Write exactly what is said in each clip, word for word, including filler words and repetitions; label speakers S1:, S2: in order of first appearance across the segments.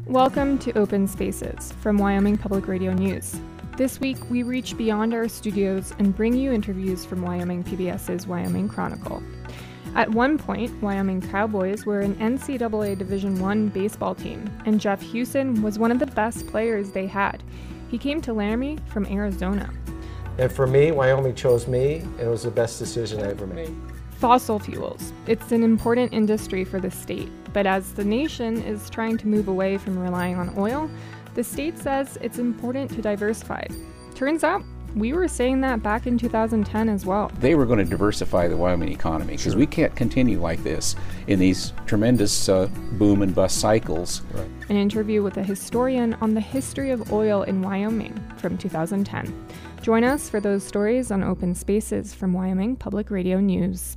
S1: Welcome to Open Spaces from Wyoming Public Radio News. This week, we reach beyond our studios and bring you interviews from Wyoming P B S's Wyoming Chronicle. At one point, Wyoming Cowboys were an N C double A Division one baseball team, and Jeff Huson was one of the best players they had. He came to Laramie from Arizona.
S2: And for me, Wyoming chose me, and it was the best decision I ever made.
S1: Fossil fuels. It's an important industry for the state, but as the nation is trying to move away from relying on oil, the state says it's important to diversify. Turns out, we were saying that back in two thousand ten as well.
S3: They were going to diversify the Wyoming economy because we can't continue like this in these tremendous uh, boom and bust cycles.
S2: Right.
S1: An interview with a historian on the history of oil in Wyoming from two thousand ten. Join us for those stories on Open Spaces from Wyoming Public Radio News.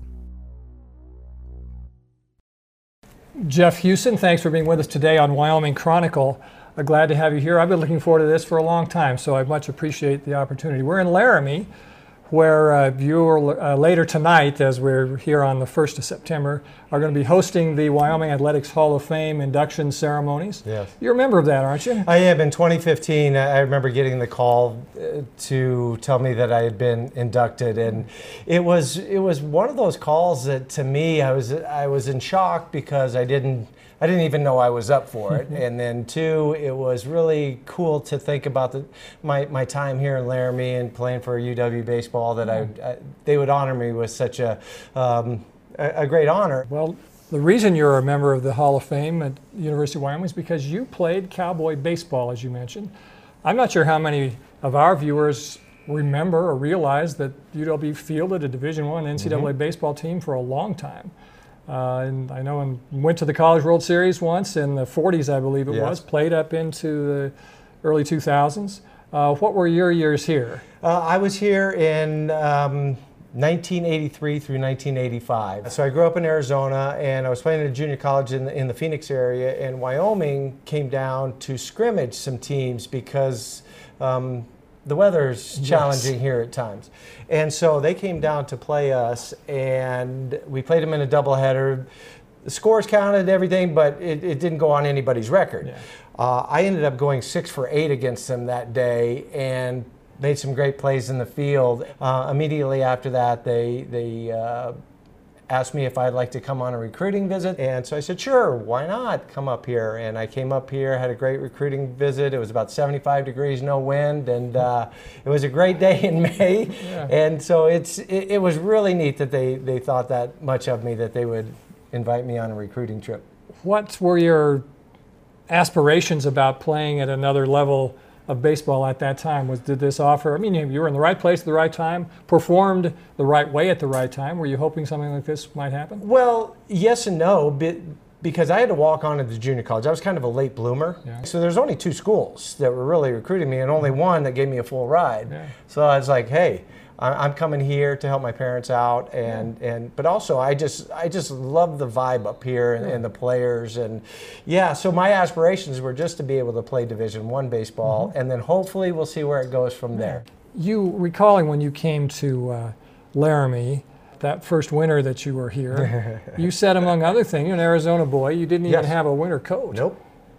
S4: Jeff Huson, thanks for being with us today on Wyoming Chronicle. Uh, glad to have you here. I've been looking forward to this for a long time, so I much appreciate the opportunity. We're in Laramie, where uh, you are, uh, later tonight, as we're here on the first of September, are going to be hosting the Wyoming Athletics Hall of Fame induction ceremonies.
S2: Yes.
S4: You're a member of that, aren't you?
S2: I am. In twenty fifteen, I remember getting the call uh, to tell me that I had been inducted, and it was it was one of those calls that, to me, I was I was in shock because I didn't I didn't even know I was up for it. And then two, it was really cool to think about the, my, my time here in Laramie and playing for U W baseball, that I, I they would honor me with such a, um, a, a great honor.
S4: Well, the reason you're a member of the Hall of Fame at the University of Wyoming is because you played cowboy baseball, as you mentioned. I'm not sure how many of our viewers remember or realize that U W fielded a Division one N C double A mm-hmm. baseball team for a long time. Uh, and I know I went to the College World Series once in the forties, I believe it yes. was, played up into the early two thousands. Uh, what were your years here?
S2: Uh, I was here in um, nineteen eighty-three through nineteen eighty-five. So I grew up in Arizona, and I was playing at a junior college in the, in the Phoenix area, and Wyoming came down to scrimmage some teams because um, the weather's challenging yes. here at times. And so they came down to play us, and we played them in a doubleheader. The scores counted, everything, but it, it didn't go on anybody's record. Yeah. Uh, I ended up going six for eight against them that day and made some great plays in the field. Uh, immediately after that, they, they uh, asked me if I'd like to come on a recruiting visit. And so I said, sure, why not come up here? And I came up here, had a great recruiting visit. It was about seventy-five degrees, no wind, and uh, it was a great day in May. Yeah. And so it's it, it was really neat that they, they thought that much of me that they would invite me on a recruiting trip.
S4: What were your aspirations about playing at another level of baseball at that time? Was did this offer, I mean, you were in the right place at the right time, performed the right way at the right time. Were you hoping something like this might happen?
S2: Well, yes and no, because I had to walk on to the junior college. I was kind of a late bloomer. Yeah. So there's only two schools that were really recruiting me, and only one that gave me a full ride. Yeah. So I was like, hey, I'm coming here to help my parents out, and, yeah. and but also I just I just love the vibe up here and, yeah. and the players, and yeah. So my aspirations were just to be able to play Division one baseball, mm-hmm. and then hopefully we'll see where it goes from yeah. there.
S4: You recalling when you came to uh, Laramie, that first winter that you were here, you said, among other things, you're an Arizona boy, you didn't even yes. have a winter coat.
S2: Nope.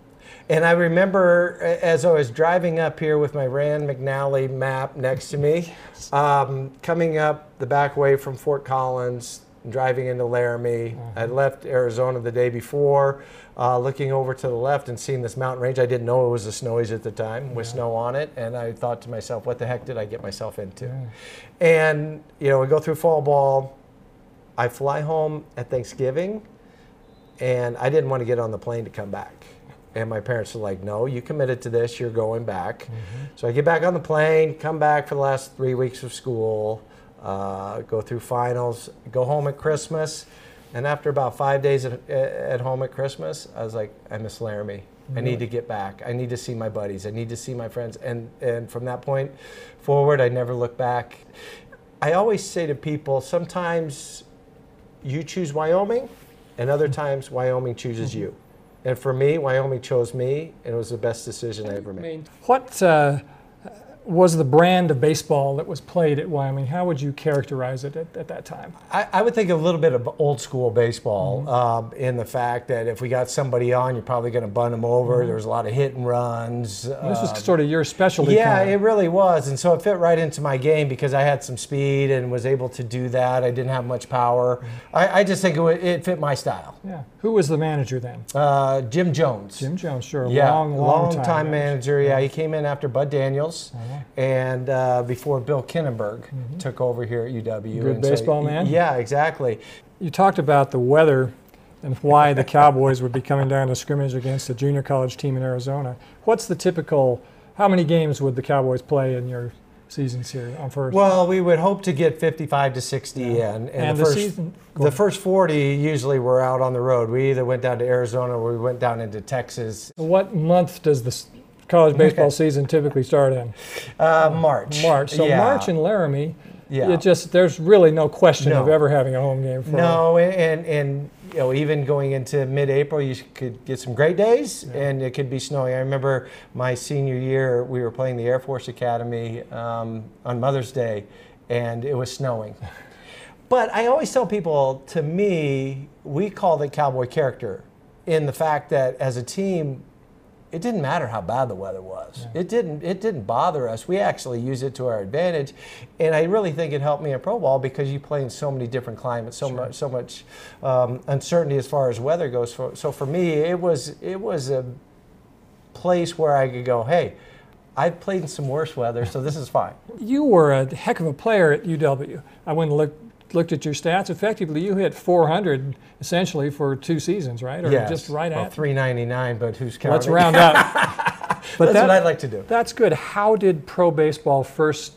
S2: And I remember as I was driving up here with my Rand McNally map next to me, um, coming up the back way from Fort Collins, driving into Laramie. Mm-hmm. I'd left Arizona the day before, uh, looking over to the left and seeing this mountain range. I didn't know it was the Snowies at the time, with yeah. snow on it. And I thought to myself, what the heck did I get myself into? Yeah. And, you know, we go through fall ball. I fly home at Thanksgiving, and I didn't want to get on the plane to come back. And my parents were like, no, you committed to this, you're going back. Mm-hmm. So I get back on the plane, come back for the last three weeks of school, uh, go through finals, go home at Christmas. And after about five days at, at home at Christmas, I was like, I miss Laramie. Mm-hmm. I need to get back. I need to see my buddies. I need to see my friends. And, and from that point forward, I never look back. I always say to people, sometimes you choose Wyoming, and other times Wyoming chooses mm-hmm. you. And for me, Wyoming chose me, and it was the best decision I ever made.
S4: What uh, was the brand of baseball that was played at Wyoming? How would you characterize it at, at that time?
S2: I, I would think a little bit of old school baseball, mm-hmm. um, in the fact that if we got somebody on, you're probably going to bun them over. Mm-hmm. There was a lot of hit and runs.
S4: This was
S2: uh,
S4: sort of your specialty.
S2: Yeah,
S4: kind of.
S2: it really was. And so it fit right into my game because I had some speed and was able to do that. I didn't have much power. Mm-hmm. I, I just think it, would, it fit my style.
S4: Yeah. Who was the manager then?
S2: Uh, Jim Jones.
S4: Jim Jones, sure.
S2: Yeah,
S4: long, long,
S2: long
S4: time,
S2: time manager.
S4: manager.
S2: Yeah, he came in after Bud Daniels. Uh-huh. And uh, before Bill Kinnenberg mm-hmm. took over here at U W.
S4: Good
S2: and
S4: baseball
S2: so,
S4: man?
S2: Yeah, exactly.
S4: You talked about the weather and why the Cowboys would be coming down to scrimmage against a junior college team in Arizona. What's the typical, how many games would the Cowboys play in your seasons here on first?
S2: Well, we would hope to get fifty-five to sixty
S4: yeah.
S2: in. And,
S4: and
S2: the,
S4: the
S2: first,
S4: season?
S2: the first forty usually were out on the road. We either went down to Arizona or we went down into Texas.
S4: What month does the college baseball season typically start in?
S2: Uh, March.
S4: March. So
S2: yeah.
S4: March in Laramie,
S2: yeah.
S4: it just there's really no question
S2: no.
S4: of ever having a home game. For
S2: no, and and you know even going into mid-April, you could get some great days, yeah. and it could be snowy. I remember my senior year, we were playing the Air Force Academy um, on Mother's Day, and it was snowing. But I always tell people, to me, we call it Cowboy character in the fact that as a team, it didn't matter how bad the weather was. Yeah. It didn't. It didn't bother us. We actually used it to our advantage, and I really think it helped me in pro ball because you play in so many different climates, so sure. much, so much um, uncertainty as far as weather goes. For, so for me, it was it was a place where I could go, hey, I've played in some worse weather, so this is fine.
S4: You were a heck of a player at U W. I went and looked. looked at your stats. Effectively, you hit four hundred essentially for two seasons, right? Or
S2: yes.
S4: just right
S2: well,
S4: at
S2: three ninety-nine, but who's counting?
S4: Let's round up. But
S2: that's
S4: that,
S2: what I'd like to do.
S4: That's good. How did pro baseball first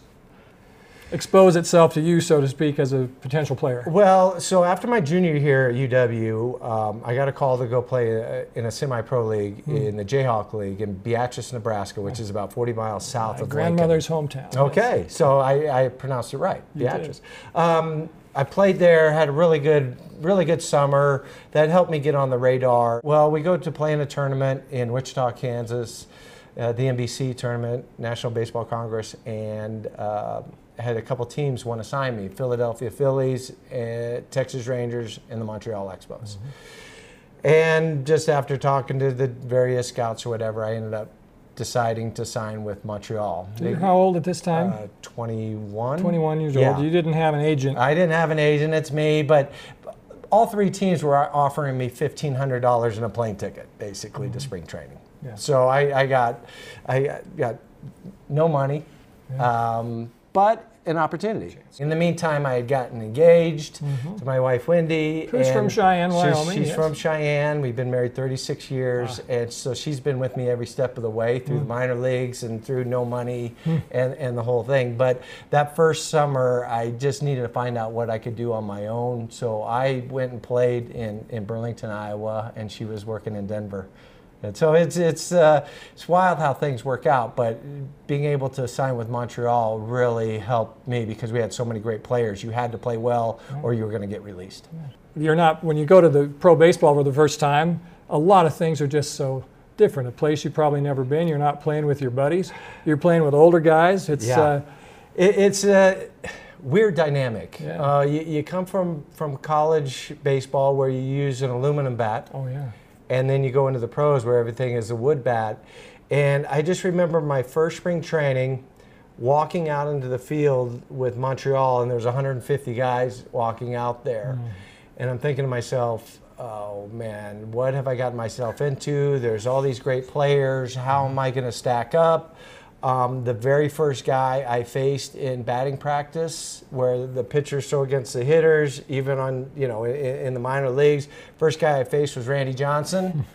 S4: expose itself to you, so to speak, as a potential player?
S2: Well, so after my junior year at U W, um, I got a call to go play a, in a semi-pro league hmm. in the Jayhawk League in Beatrice, Nebraska, which is about forty miles south
S4: My
S2: of
S4: grandmother's
S2: Lincoln.
S4: hometown.
S2: Okay,
S4: yes.
S2: so I, I pronounced it right,
S4: You
S2: Beatrice. Um, I played there, had a really good, really good summer. That helped me get on the radar. Well, we go to play in a tournament in Wichita, Kansas, uh, the N B C tournament, National Baseball Congress, and uh, had a couple teams want to sign me: Philadelphia Phillies, uh, Texas Rangers, and the Montreal Expos. Mm-hmm. And just after talking to the various scouts or whatever, I ended up deciding to sign with Montreal.
S4: So you're how old at this time?
S2: Uh, twenty-one.
S4: twenty-one years
S2: yeah.
S4: old. You didn't have an agent.
S2: I didn't have an agent. It's me. But all three teams were offering me fifteen hundred dollars in a plane ticket, basically, mm-hmm. to spring training. Yeah. So I, I got, I got no money, yeah. um, but an opportunity. In the meantime, I had gotten engaged mm-hmm. to my wife, Wendy.
S4: Who's from Cheyenne, Wyoming?
S2: She's, she's
S4: yes.
S2: from Cheyenne. We've been married thirty-six years, ah. and so she's been with me every step of the way through mm. the minor leagues and through no money mm. and, and the whole thing. But that first summer, I just needed to find out what I could do on my own. So I went and played in, in Burlington, Iowa, and she was working in Denver. And so it's it's uh, it's wild how things work out, but being able to sign with Montreal really helped me because we had so many great players. You had to play well, or you were going to get released.
S4: You're not when you go to the pro baseball for the first time. A lot of things are just so different. A place you've probably never been. You're not playing with your buddies. You're playing with older guys. It's
S2: yeah.
S4: uh,
S2: it, it's a weird dynamic.
S4: Yeah.
S2: Uh, you, you come from from college baseball where you use an aluminum bat.
S4: Oh yeah.
S2: And then you go into the pros where everything is a wood bat. And I just remember my first spring training, walking out into the field with Montreal, and there was one hundred fifty guys walking out there. Mm. And I'm thinking to myself, oh man, what have I gotten myself into? There's all these great players. How am I going to stack up? Um, the very first guy I faced in batting practice, where the pitchers throw against the hitters, even on, you know, in, in the minor leagues, first guy I faced was Randy Johnson.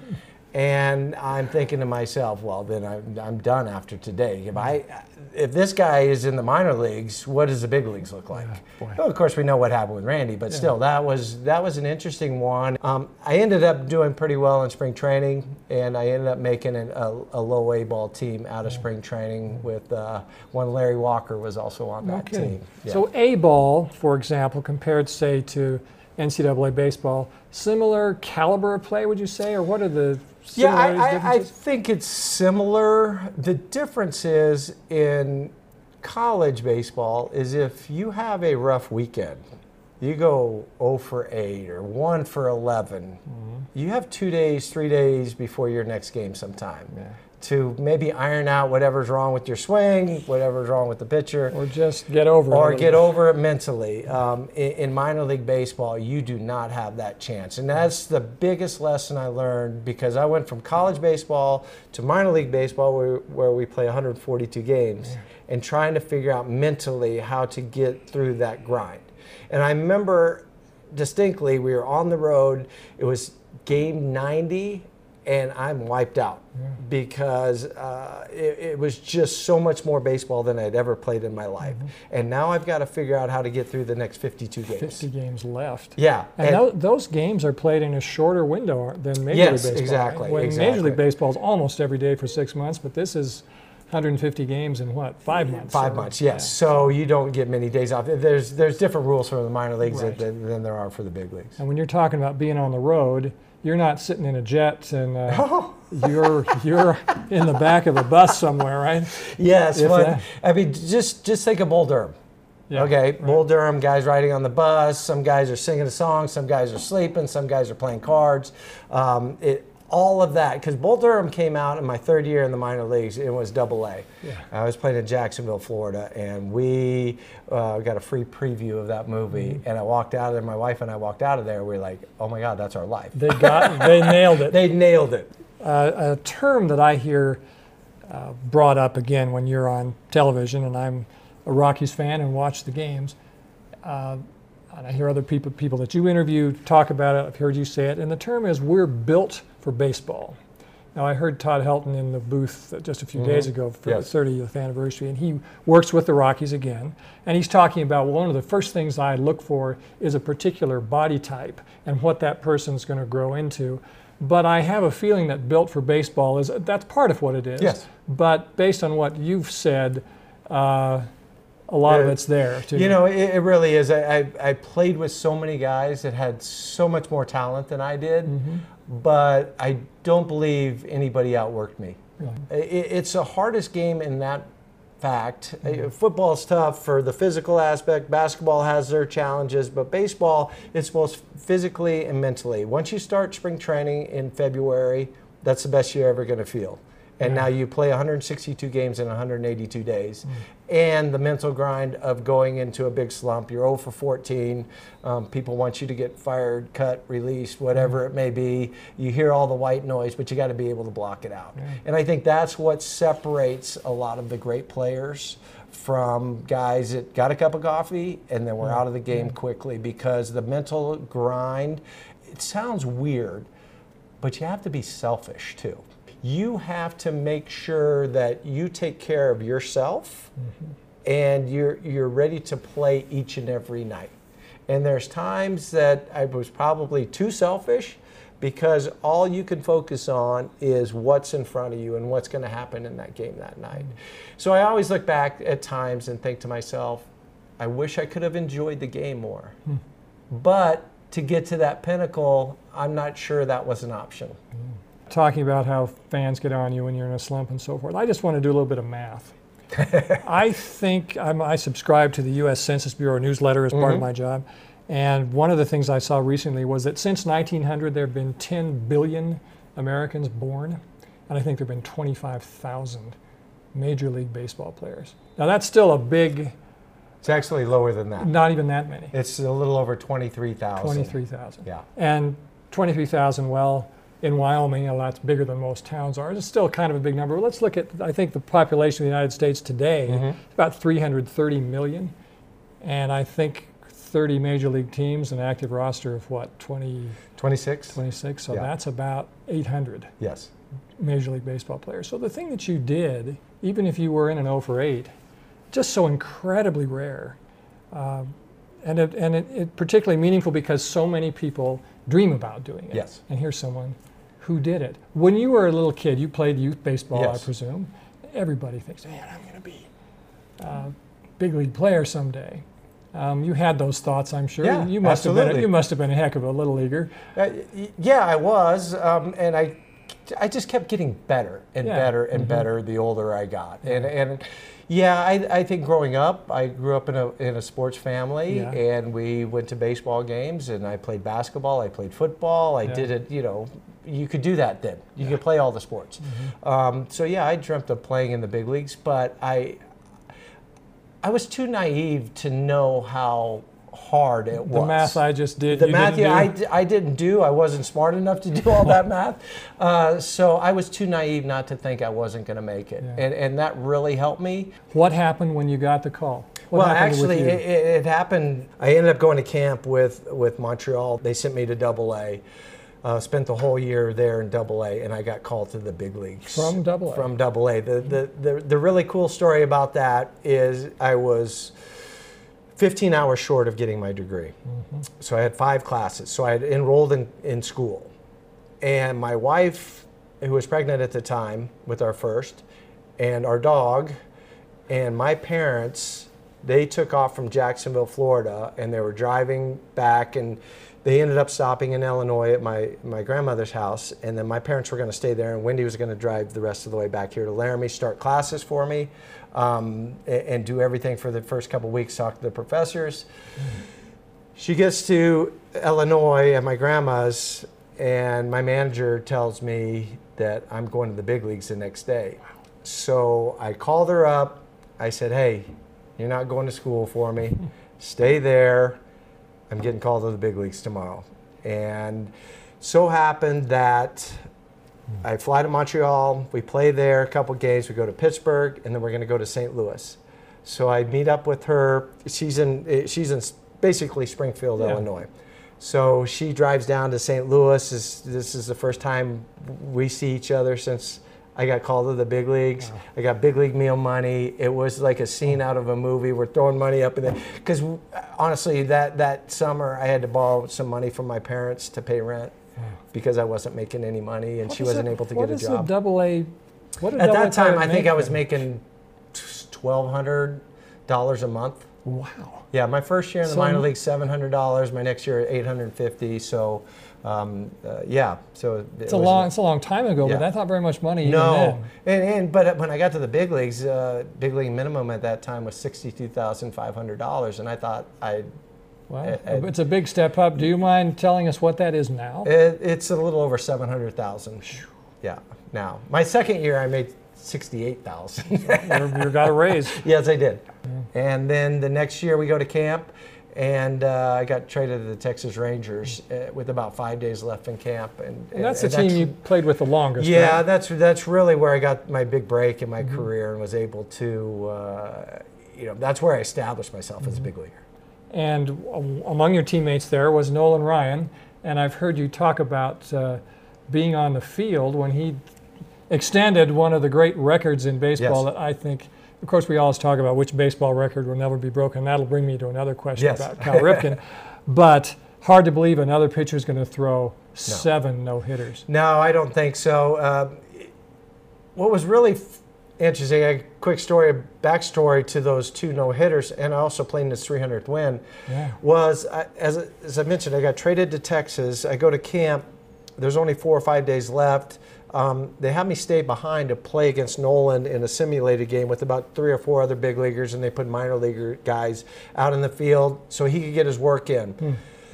S2: And I'm thinking to myself, well, then I'm, I'm done after today. If I, if this guy is in the minor leagues, what does the big leagues look like? Yeah, well, of course, we know what happened with Randy, but yeah. still, that was that was an interesting one. Um, I ended up doing pretty well in spring training, and I ended up making an, a, a low A ball team out of yeah. spring training with uh, one Larry Walker was also on that
S4: okay.
S2: team. Yeah.
S4: So A ball, for example, compared, say, to N C double A baseball, similar caliber of play, would you say, or what are the
S2: Yeah, I,
S4: similarities,
S2: I, I think it's similar. The difference is in college baseball is if you have a rough weekend, you go oh for eight or one for eleven, mm-hmm. you have two days, three days before your next game sometime yeah. to maybe iron out whatever's wrong with your swing, whatever's wrong with the pitcher.
S4: Or just get over
S2: or
S4: it. Or
S2: get over it mentally. Um, in, in minor league baseball, you do not have that chance. And that's the biggest lesson I learned, because I went from college baseball to minor league baseball where, where we play one hundred forty-two games yeah. and trying to figure out mentally how to get through that grind. And I remember distinctly, we were on the road, it was game ninety, and I'm wiped out yeah. because uh, it, it was just so much more baseball than I'd ever played in my life. Mm-hmm. And now I've got to figure out how to get through the next fifty-two games.
S4: fifty games left.
S2: Yeah.
S4: And, and th- those games are played in a shorter window than Major
S2: yes,
S4: League Baseball.
S2: Exactly,
S4: right? When
S2: exactly.
S4: Major League Baseball is almost every day for six months, but this is one hundred fifty games in what, five months?
S2: Five
S4: so,
S2: months, yes. Yeah. So you don't get many days off. There's there's different rules for the minor leagues
S4: right.
S2: than, than there are for the big leagues.
S4: And when you're talking about being on the road, you're not sitting in a jet and uh, oh. you're you're in the back of a bus somewhere, right?
S2: Yes. Well, I mean, just just think of Bull Durham. Yeah, okay, right. Bull Durham, guys riding on the bus. Some guys are singing a song. Some guys are sleeping. Some guys are playing cards. Um, it. All of that, because Bull Durham came out in my third year in the minor leagues. It was double A. Yeah. I was playing in Jacksonville, Florida, and we uh, got a free preview of that movie. Mm-hmm. And I walked out of there, my wife and I walked out of there, we were like, oh my God, that's our life.
S4: They got, they nailed it.
S2: They nailed it.
S4: Uh, a term that I hear uh, brought up again when you're on television, and I'm a Rockies fan and watch the games, uh, and I hear other people, people that you interview talk about it, I've heard you say it, and the term is we're built for baseball. Now, I heard Todd Helton in the booth just a few mm-hmm. days ago for yes. the thirtieth anniversary, and he works with the Rockies again, and he's talking about, well, one of the first things I look for is a particular body type and what that person's going to grow into. But I have a feeling that built for baseball is, that's part of what it is.
S2: Yes.
S4: But based on what you've said, uh, a lot uh, of it's there, too.
S2: You know, it, it really is. I, I, I played with so many guys that had so much more talent than I did. Mm-hmm. But I don't believe anybody outworked me. Really? It, it's the hardest game in that fact. Mm-hmm. Football's tough for the physical aspect. Basketball has their challenges, but baseball, it's both physically and mentally. Once you start spring training in February, that's the best you're ever going to feel. And yeah. now you play one hundred sixty-two games in one hundred eighty-two days. Mm. And the mental grind of going into a big slump. You're oh for fourteen. Um, people want you to get fired, cut, released, whatever mm. it may be. You hear all the white noise, but you got to be able to block it out. Yeah. And I think that's what separates a lot of the great players from guys that got a cup of coffee and then were yeah. out of the game yeah. quickly, because the mental grind, it sounds weird, but you have to be selfish too. You have to make sure that you take care of yourself mm-hmm. and you're you're ready to play each and every night. And there's times that I was probably too selfish, because all you can focus on is what's in front of you and what's going to happen in that game that night. Mm-hmm. So I always look back at times and think to myself, I wish I could have enjoyed the game more. Mm-hmm. But to get to that pinnacle, I'm not sure that was an option. Mm-hmm.
S4: Talking about how fans get on you when you're in a slump and so forth. I just want to do a little bit of math. I think I'm, I subscribe to the U S Census Bureau newsletter as mm-hmm. part of my job. And one of the things I saw recently was that since nineteen hundred, there have been ten billion Americans born. And I think there have been twenty-five thousand Major League Baseball players. Now, that's still a big...
S2: It's actually lower than that.
S4: Not even that many.
S2: It's a little over twenty-three thousand.
S4: twenty-three thousand.
S2: Yeah.
S4: And twenty-three thousand, well... in Wyoming, a lot bigger than most towns are. It's still kind of a big number. Let's look at, I think, the population of the United States today, mm-hmm. about three hundred thirty million. And I think thirty major league teams, an active roster of what, twenty?
S2: twenty-six.
S4: twenty-six, so
S2: yeah.
S4: that's about eight hundred
S2: yes.
S4: Major League Baseball players. So the thing that you did, even if you were in an oh for eight, just so incredibly rare. Uh, and it, and it, it particularly meaningful because so many people dream about doing it.
S2: Yes.
S4: And here's someone who did it. When you were a little kid, you played youth baseball,
S2: yes.
S4: I presume. Everybody thinks, man, I'm going to be a big league player someday. Um, you had those thoughts, I'm sure.
S2: Yeah,
S4: you must
S2: absolutely.
S4: have been. You must have been a heck of a little leaguer.
S2: Uh, yeah, I was, um, and I I just kept getting better and
S4: Yeah.
S2: better and
S4: Mm-hmm.
S2: better the older I got. And and yeah, I, I think growing up, I grew up in a in a sports family,
S4: Yeah.
S2: and we went to baseball games, and I played basketball, I played football, I
S4: Yeah.
S2: did it. You know, you could do that then. You could play all the sports.
S4: Mm-hmm.
S2: Um, so yeah, I dreamt of playing in the big leagues, but I I was too naive to know how hard it was.
S4: The math I just did.
S2: The
S4: you
S2: math,
S4: didn't
S2: yeah, I,
S4: do?
S2: d- I didn't do. I wasn't smart enough to do all that math. Uh, so I was too naive not to think I wasn't going to make it.
S4: Yeah.
S2: And, and that really helped me.
S4: What happened when you got the call? What
S2: well,
S4: happened with
S2: actually,
S4: you?
S2: it, it, it happened. I ended up going to camp with, with Montreal. They sent me to Double A. Uh, spent the whole year there in Double A, and I got called to the big leagues.
S4: From Double A?
S2: From Double A. The, the, the, the really cool story about that is I was fifteen hours short of getting my degree. Mm-hmm. So I had five classes. So I had enrolled in, in school. And my wife, who was pregnant at the time with our first, and our dog, and my parents, they took off from Jacksonville, Florida, and they were driving back, and they ended up stopping in Illinois at my, my grandmother's house, and then my parents were going to stay there, and Wendy was going to drive the rest of the way back here to Laramie, start classes for me, um, and, and do everything for the first couple weeks, talk to the professors. Mm-hmm. She gets to Illinois at my grandma's, and my manager tells me that I'm going to the big leagues the next day. So I called her up. I said, hey, you're not going to school for me. Stay there. I'm getting called to the big leagues tomorrow. And so happened that I fly to Montreal, we play there a couple games, we go to Pittsburgh, and then we're going to go to Saint Louis. So I meet up with her. She's in, she's in basically Springfield,
S4: Yeah.
S2: Illinois. So she drives down to Saint Louis. This, this is the first time we see each other since I got called to the big leagues. Wow. I got big league meal money. It was like a scene out of a movie. We're throwing money up in there. Because honestly, that, that summer I had to borrow some money from my parents to pay rent wow. because I wasn't making any money, and
S4: what
S2: she wasn't
S4: a,
S2: able to
S4: what
S2: get a
S4: is
S2: job.
S4: A double A, what did
S2: At
S4: double
S2: that
S4: A
S2: time,
S4: player
S2: I think
S4: make
S2: I was
S4: then?
S2: making twelve hundred dollars a month.
S4: Wow.
S2: Yeah, my first year in the
S4: So-
S2: minor league, seven hundred dollars. My next year, eight hundred fifty dollars. So, um, uh, yeah. So it
S4: It's a
S2: was-
S4: long, it's a long time ago,
S2: Yeah.
S4: but that's not very much money even
S2: No,
S4: then.
S2: and, and but when I got to the big leagues, uh, big league minimum at that time was sixty-two thousand five hundred dollars, and I thought I,
S4: Well,
S2: I- I-
S4: it's a big step up. Do you mind telling us what that is now?
S2: it, it's a little over seven hundred thousand. Yeah, now my second year I made sixty-eight thousand.
S4: you you got a raise.
S2: Yes, I did. And then the next year we go to camp, and uh, I got traded to the Texas Rangers uh, with about five days left in camp. And,
S4: And that's
S2: and
S4: the team you played with the longest,
S2: Yeah,
S4: right?
S2: that's that's really where I got my big break in my mm-hmm. career and was able to, uh, you know, that's where I established myself mm-hmm. as a big leaguer.
S4: And among your teammates there was Nolan Ryan, and I've heard you talk about uh, being on the field when he extended one of the great records in baseball
S2: Yes.
S4: that I think, of course, we always talk about which baseball record will never be broken. That'll bring me to another question
S2: Yes.
S4: about Cal Ripken. But hard to believe another pitcher is going to throw seven no-hitters.
S2: No, I don't think so. Uh, what was really f- interesting, a quick story, a backstory to those two no-hitters, and I also played in his three hundredth win,
S4: Yeah.
S2: was, I, as, as I mentioned, I got traded to Texas. I go to camp. There's only four or five days left. Um, they had me stay behind to play against Nolan in a simulated game with about three or four other big leaguers, and they put minor leaguer guys out in the field so he could get his work in. Hmm.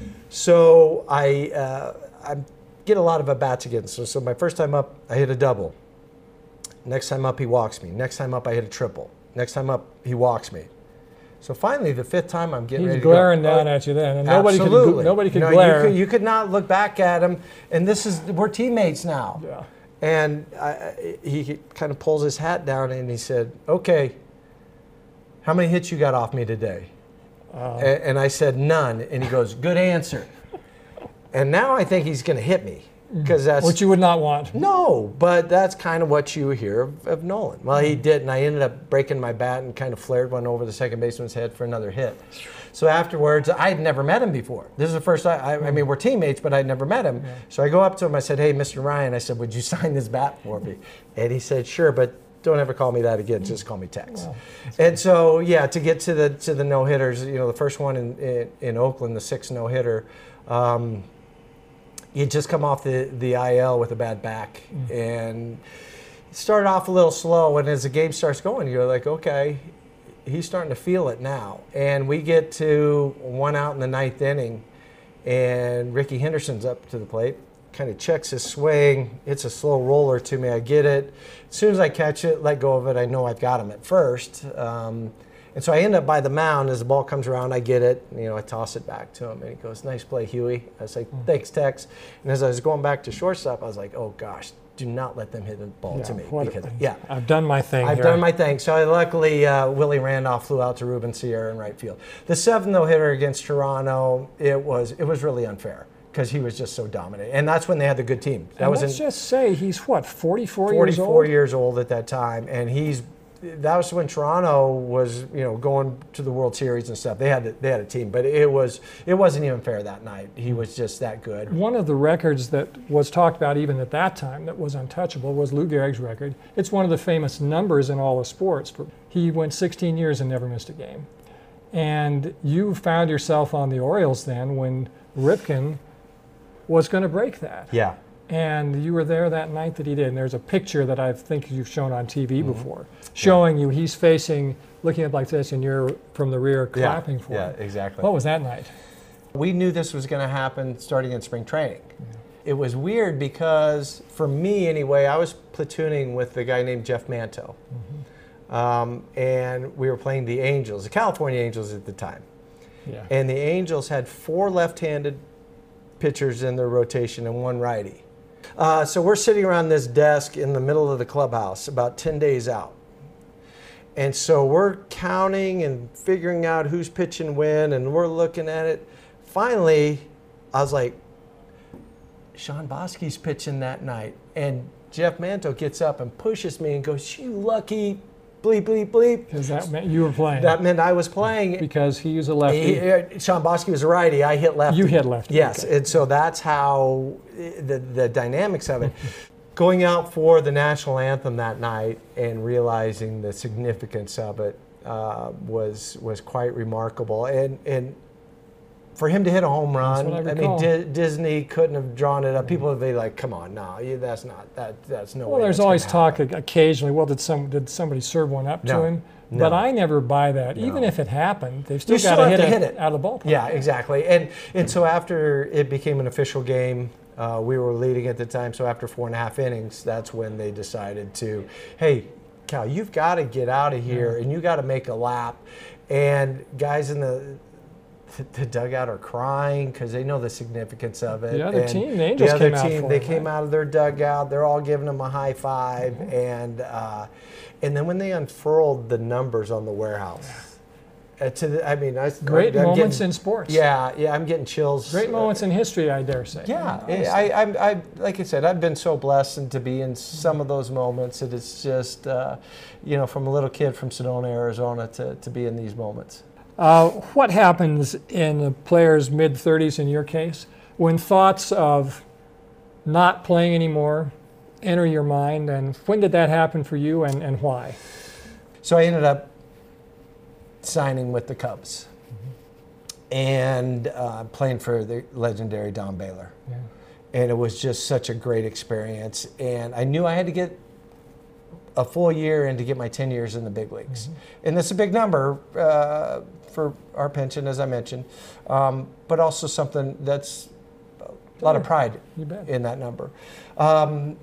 S2: So I, uh, I get a lot of at-bats against. So, so my first time up, I hit a double. Next time up, he walks me. Next time up, I hit a triple. Next time up, he walks me. So finally, the fifth time, I'm getting
S4: He's
S2: ready to
S4: glaring
S2: go.
S4: down
S2: Oh,
S4: at you then, and nobody could,
S2: absolutely.
S4: nobody could
S2: you know,
S4: glare.
S2: You could, you could not look back at him, and this is, we're teammates now.
S4: Yeah.
S2: And I, he kind of pulls his hat down and he said, okay, how many hits you got off me today?
S4: Uh,
S2: and, and I said, none. And he goes, good answer. And now I think he's going to hit me. Because that's
S4: Which you would not want.
S2: No, but that's kind of what you hear of, of Nolan. Well, he did, and I ended up breaking my bat and kind of flared one over the second baseman's head for another hit. So afterwards, I had never met him before. This is the first time, I, I mean, we're teammates, but I'd never met him. Yeah. So I go up to him, I said, hey, Mister Ryan, I said, would you sign this bat for me? And he said, sure, but don't ever call me that again, just call me Tex. Wow. And so, yeah, to get to the to the no-hitters, you know, the first one in, in, in Oakland, the sixth no-hitter, um, he had just come off the, the I L with a bad back. Mm. And it started off a little slow, and as the game starts going, you're like, okay, he's starting to feel it now. And we get to one out in the ninth inning, and Ricky Henderson's up to the plate, kind of checks his swing. It's a slow roller to me. I get it. As soon as I catch it, let go of it, I know I've got him at first. Um, and so I end up by the mound. As the ball comes around, I get it. You know, I toss it back to him, and he goes, "Nice play, Huey." I was like, "Thanks, Tex." And as I was going back to shortstop, I was like, "Oh gosh, do not let them hit the ball
S4: yeah,
S2: to me."
S4: What,
S2: Because yeah,
S4: I've done my thing.
S2: I've
S4: here.
S2: done my thing. So I, luckily, uh, Willie Randolph flew out to Ruben Sierra in right field. The seventh no-hitter against Toronto, it was it was really unfair because he was just so dominant, and that's when they had the good team. That
S4: and
S2: was
S4: let's
S2: in,
S4: just say he's what, forty-four,
S2: forty-four
S4: years old.
S2: years old at that time, and he's that was when Toronto was, you know, going to the World Series and stuff. They had they had a team, but it was it wasn't even fair that night. He was just that good.
S4: One of the records that was talked about even at that time that was untouchable was Lou Gehrig's record. It's one of the famous numbers in all of sports. He went sixteen years and never missed a game. And you found yourself on the Orioles then when Ripken was going to break that.
S2: Yeah.
S4: And you were there that night that he did. And there's a picture that I think you've shown on T V mm-hmm. before, showing yeah. you he's facing, looking up like this, and you're from the rear clapping
S2: yeah.
S4: for
S2: yeah,
S4: him.
S2: Yeah, exactly.
S4: What was that night?
S2: We knew this was going to happen starting in spring training. Yeah. It was weird because, for me anyway, I was platooning with a guy named Jeff Manto. Mm-hmm. um, and we were playing the Angels, the California Angels at the time.
S4: Yeah.
S2: And the Angels had four left-handed pitchers in their rotation and one righty. Uh, so we're sitting around this desk in the middle of the clubhouse about ten days out. And so we're counting and figuring out who's pitching when, and we're looking at it. Finally, I was like, Sean Bosky's pitching that night. And Jeff Manto gets up and pushes me and goes, "You lucky bleep, bleep, bleep."
S4: Because that meant you were playing.
S2: That meant I was playing.
S4: Because he was a lefty.
S2: He, uh, Sean Bosky was a righty. I hit lefty.
S4: You hit lefty.
S2: Yes,
S4: okay.
S2: And so that's how the, the dynamics of it. Going out for the national anthem that night and realizing the significance of it uh, was was quite remarkable. And and for him to hit a home run,
S4: I,
S2: I mean, D- Disney couldn't have drawn it up. People would be like, "Come on, no, you, that's not that. That's no
S4: well,
S2: way."
S4: Well, there's
S2: that's
S4: always talk
S2: happen.
S4: occasionally. Well, did some did somebody serve one up
S2: no.
S4: to him?
S2: No.
S4: But I never buy that.
S2: No.
S4: Even if it happened, they've still
S2: you
S4: got
S2: still
S4: to
S2: have
S4: hit,
S2: to hit
S4: it
S2: it
S4: out of the ballpark.
S2: Yeah, exactly. And and so after it became an official game, uh, we were leading at the time. So after four and a half innings, that's when they decided to, hey, Cal, you've got to get out of here yeah. and you got to make a lap. And guys in the the dugout are crying because they know the significance of it.
S4: The other
S2: and
S4: team, the Angels
S2: the other
S4: came
S2: team,
S4: out for
S2: they
S4: him,
S2: came
S4: right?
S2: out of their dugout. They're all giving them a high five, mm-hmm. and uh, and then when they unfurled the numbers on the warehouse, uh, to the, I mean, I,
S4: great
S2: I'm
S4: moments
S2: getting,
S4: in sports.
S2: Yeah, yeah, I'm getting chills.
S4: Great moments in history, I dare say.
S2: Yeah, I, I, I, I, like I said, I've been so blessed and to be in some of those moments. It is just, uh, you know, from a little kid from Sedona, Arizona, to to be in these moments.
S4: Uh, what happens in a player's mid-thirties, in your case, when thoughts of not playing anymore enter your mind, and when did that happen for you, and, and why?
S2: So I ended up signing with the Cubs mm-hmm. and uh, playing for the legendary Don Baylor. Yeah. And it was just such a great experience. And I knew I had to get a full year in to get my ten years in the big leagues. Mm-hmm. And that's a big number uh, for our pension, as I mentioned, um, but also something that's a lot of pride in that number. Um,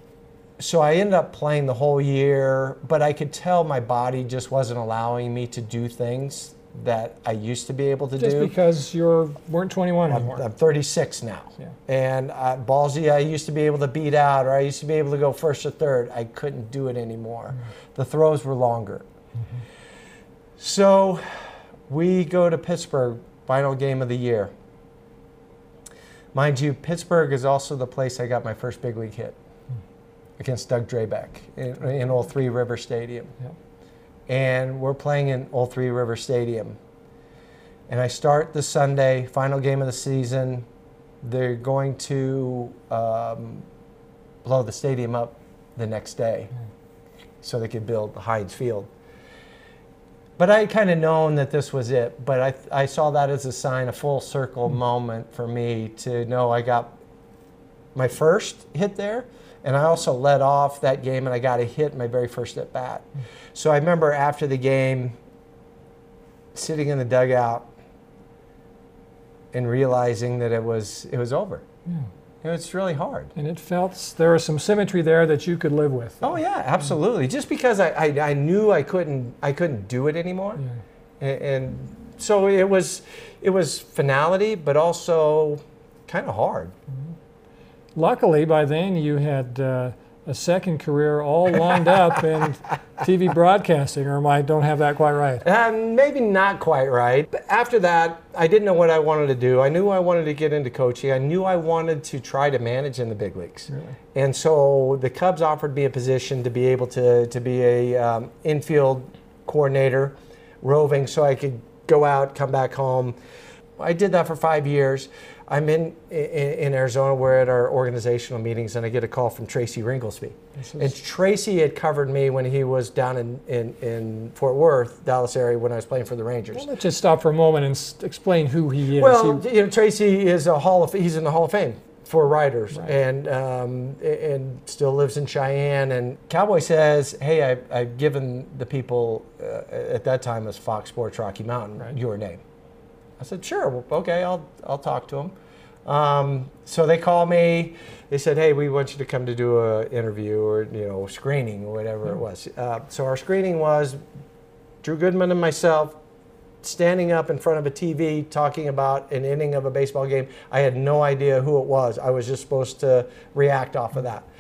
S2: so I ended up playing the whole year, but I could tell my body just wasn't allowing me to do things that I used to be able to
S4: just
S2: do.
S4: Just because you weren't twenty-one anymore.
S2: I'm, I'm thirty-six now.
S4: Yeah.
S2: And uh, ballsy, I used to be able to beat out, or I used to be able to go first or third. I couldn't do it anymore. Mm-hmm. The throws were longer. Mm-hmm. So we go to Pittsburgh, final game of the year. Mind you, Pittsburgh is also the place I got my first big league hit mm-hmm. against Doug Drabeck in, in Old Three River Stadium. Yep. And we're playing in Old Three River Stadium. And I start the Sunday, final game of the season. They're going to um, blow the stadium up the next day mm. so they could build Heinz Field. But I had kind of known that this was it. But I, I saw that as a sign, a full circle mm. moment for me to know I got my first hit there, and I also led off that game, and I got a hit in my very first at bat. So I remember after the game, sitting in the dugout and realizing that it was it was over.
S4: Yeah.
S2: It's really hard.
S4: And it felt there was some symmetry there that you could live with.
S2: Oh yeah, absolutely. Just because I, I, I knew I couldn't I couldn't do it anymore,
S4: Yeah.
S2: and, and so it was it was finality, but also kind of hard.
S4: Mm-hmm. Luckily, by then you had uh, a second career all lined up in T V broadcasting, or am I don't have that quite right?
S2: Uh, maybe not quite right. But after that, I didn't know what I wanted to do. I knew I wanted to get into coaching. I knew I wanted to try to manage in the big leagues.
S4: Really?
S2: And so the Cubs offered me a position to be able to, to be a um, infield coordinator, roving, so I could go out, come back home. I did that for five years. I'm in, in in Arizona. We're at our organizational meetings, and I get a call from Tracy Ringlesby. And Tracy had covered me when he was down in, in, in Fort Worth, Dallas area, when I was playing for the Rangers.
S4: Well, let's just stop for a moment and s- explain who he is.
S2: Well,
S4: He-
S2: you know, Tracy is a Hall of he's in the Hall of Fame for writers,
S4: Right.
S2: and um, and still lives in Cheyenne. And Cowboy says, "Hey, I, I've given the people uh, at that time as Fox Sports Rocky Mountain
S4: Right.
S2: your name." I said, "Sure, well, okay, I'll I'll talk to him." Um, so they called me. They said, "Hey, we want you to come to do a interview or you know screening or whatever
S4: Mm-hmm.
S2: it was." Uh, so our screening was Drew Goodman and myself standing up in front of a T V talking about an inning of a baseball game. I had no idea who it was. I was just supposed to react off of that.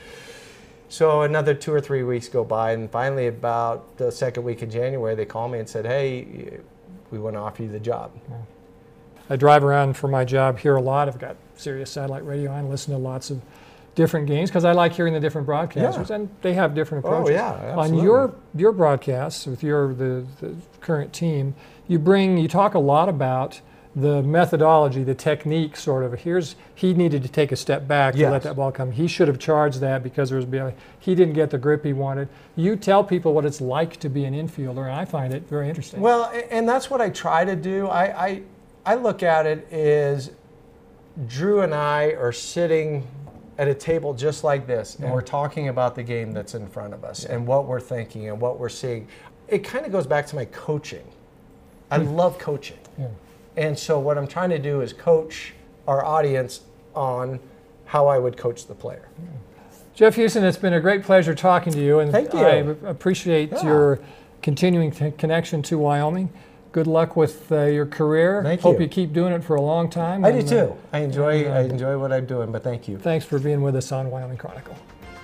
S2: So another two or three weeks go by, and finally about the second week in January, they called me and said, "Hey, we want to offer you the job."
S4: I drive around for my job here a lot. I've got Sirius satellite radio. I listen to lots of different games because I like hearing the different broadcasters,
S2: Yeah.
S4: and they have different
S2: Oh,
S4: approaches.
S2: yeah,
S4: On
S2: absolutely.
S4: your your broadcasts with your the, the current team, you bring you talk a lot about the methodology, the technique, sort of. Here's he needed to take a step back to
S2: Yes.
S4: let that ball come. He should have charged that because there was he didn't get the grip he wanted. You tell people what it's like to be an infielder, and I find it very interesting.
S2: Well, a- and that's what I try to do. I, I, I look at it as Drew and I are sitting at a table just like this, and
S4: Yeah.
S2: we're talking about the game that's in front of us and what we're thinking and what we're seeing. It kind of goes back to my coaching. I love coaching.
S4: Yeah.
S2: And so what I'm trying to do is coach our audience on how I would coach the player.
S4: Jeff Houston, it's been a great pleasure talking to you, and
S2: Thank you.
S4: I appreciate
S2: Yeah.
S4: your continuing t- connection to Wyoming. Good luck with uh, your career.
S2: Thank
S4: Hope
S2: you.
S4: you keep doing it for a long time.
S2: I do
S4: and, uh,
S2: too. I enjoy
S4: and, uh,
S2: I enjoy what I'm doing, but thank you.
S4: Thanks for being with us on Wyoming Chronicle.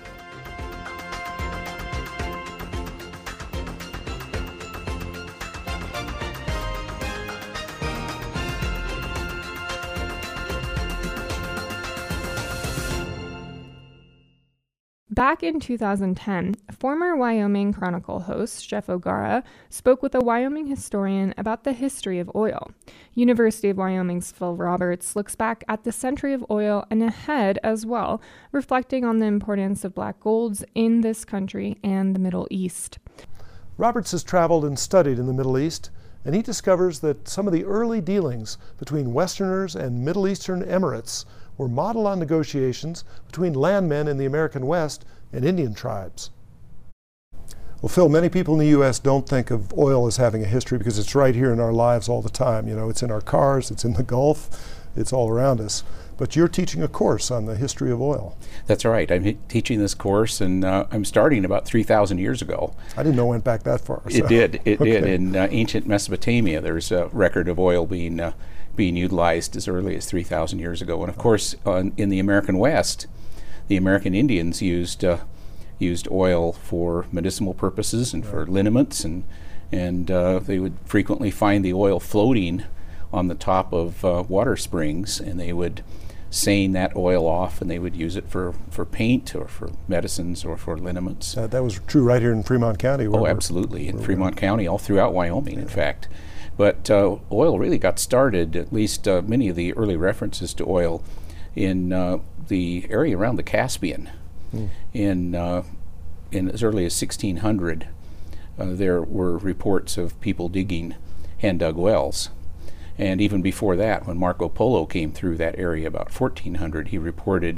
S1: Back in two thousand ten, former Wyoming Chronicle host Jeff O'Gara spoke with a Wyoming historian about the history of oil. University of Wyoming's Phil Roberts looks back at the century of oil and ahead as well, reflecting on the importance of black golds in this country and the Middle East.
S5: Roberts has traveled and studied in the Middle East, and he discovers that some of the early dealings between Westerners and Middle Eastern emirates were modeled on negotiations between landmen in the American West and Indian tribes. Well, Phil, many people in the U S don't think of oil as having a history because it's right here in our lives all the time. You know, it's in our cars, it's in the Gulf, it's all around us. But you're teaching a course on the history of oil.
S3: That's right. I'm he- teaching this course, and uh, I'm starting about three thousand years ago.
S5: I didn't know it went back that far.
S3: It
S5: so-
S3: did. It did.
S5: Okay.
S3: In uh, ancient Mesopotamia, there's a record of oil being uh, being utilized as early as three thousand years ago. And of course, uh, in the American West, the American Indians used uh, used oil for medicinal purposes and for liniments, and and uh, they would frequently find the oil floating on the top of uh, water springs, and they would seine that oil off, and they would use it for, for paint or for medicines or for liniments.
S5: That, that was true right here in Fremont County. where
S3: Oh,
S5: we're-
S3: absolutely. In
S5: where we're
S3: Fremont County, all throughout Wyoming, in fact. But uh, oil really got started, at least uh, many of the early references to oil, in uh, the area around the Caspian.
S5: Mm.
S3: In, uh, in as early as sixteen hundred, uh, there were reports of people digging hand-dug wells. And even before that, when Marco Polo came through that area about fourteen hundred, he reported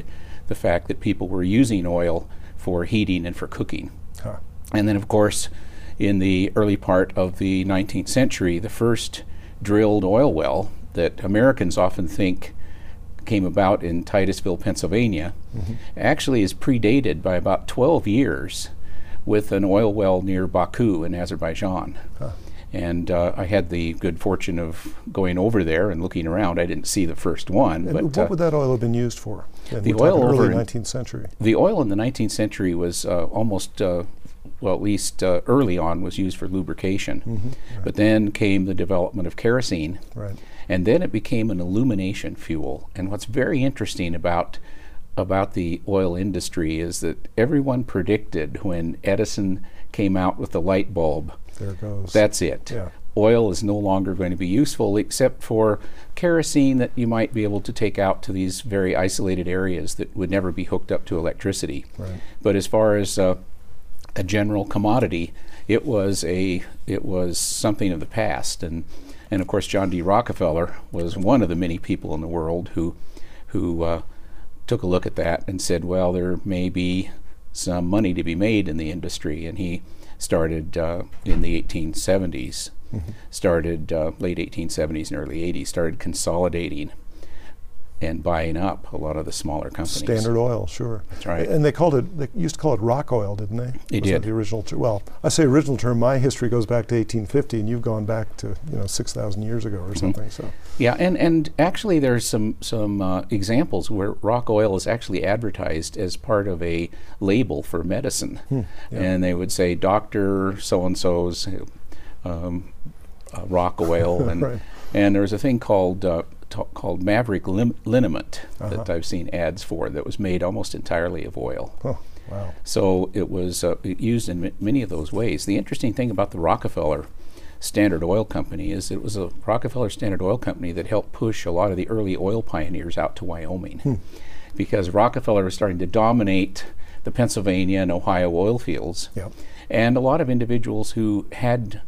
S3: the fact that people were using oil for heating and for cooking.
S5: Huh.
S3: And then, of course, in the early part of the nineteenth century, the first drilled oil well that Americans often think came about in Titusville, Pennsylvania, mm-hmm. actually is predated by about twelve years with an oil well near Baku in Azerbaijan. Huh. And uh, I had the good fortune of going over there and looking around. I didn't see the first one.
S5: And
S3: but
S5: what
S3: uh,
S5: would that oil have been used for? And
S3: the
S5: we're
S3: oil
S5: talking
S3: over
S5: early
S3: in,
S5: nineteenth century.
S3: The oil in the nineteenth century was uh, almost, uh, well, at least uh, early on, was used for lubrication. Mm-hmm. Right. But then came the development of kerosene.
S5: Right.
S3: And then it became an illumination fuel. And what's very interesting about about the oil industry is that everyone predicted when Edison came out with the light bulb,
S5: there it goes.
S3: That's it.
S5: Yeah.
S3: Oil is no longer going to be useful except for kerosene that you might be able to take out to these very isolated areas that would never be hooked up to electricity.
S5: Right.
S3: But as far as uh, a general commodity, it was a it was something of the past. And and of course, John D. Rockefeller was one of the many people in the world who who uh, took a look at that and said, well, there may be some money to be made in the industry. And he started uh, in the eighteen seventies, mm-hmm. started uh, late eighteen seventies and early eighties, started consolidating and buying up a lot of the smaller companies.
S5: Standard Oil, sure.
S3: That's right.
S5: And they called it, they used to call it rock oil, didn't they?
S3: They
S5: Was
S3: did.
S5: That the original term? Well, I say original term, my history goes back to eighteen fifty, and you've gone back to, you know, six thousand years ago or mm-hmm. something, so.
S3: Yeah, and, and actually there's some, some uh, examples where rock oil is actually advertised as part of a label for medicine. Hmm. Yeah. And they would say, Doctor so-and-so's um, uh, rock oil. And, right. and there was a thing called uh, t- called Maverick lim- Liniment uh-huh. that I've seen ads for that was made almost entirely of oil.
S5: Oh, wow.
S3: So it was uh, used in m- many of those ways. The interesting thing about the Rockefeller Standard Oil Company is it was a Rockefeller Standard Oil Company that helped push a lot of the early oil pioneers out to Wyoming hmm. because Rockefeller was starting to dominate the Pennsylvania and Ohio oil fields.
S5: Yep.
S3: And a lot of individuals who had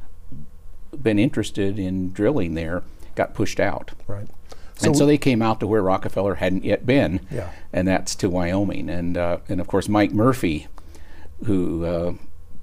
S3: been interested in drilling there got pushed out.
S5: Right.
S3: So and so they came out to where Rockefeller hadn't yet been,
S5: yeah.
S3: and that's to Wyoming. And uh, and of course Mike Murphy, who uh,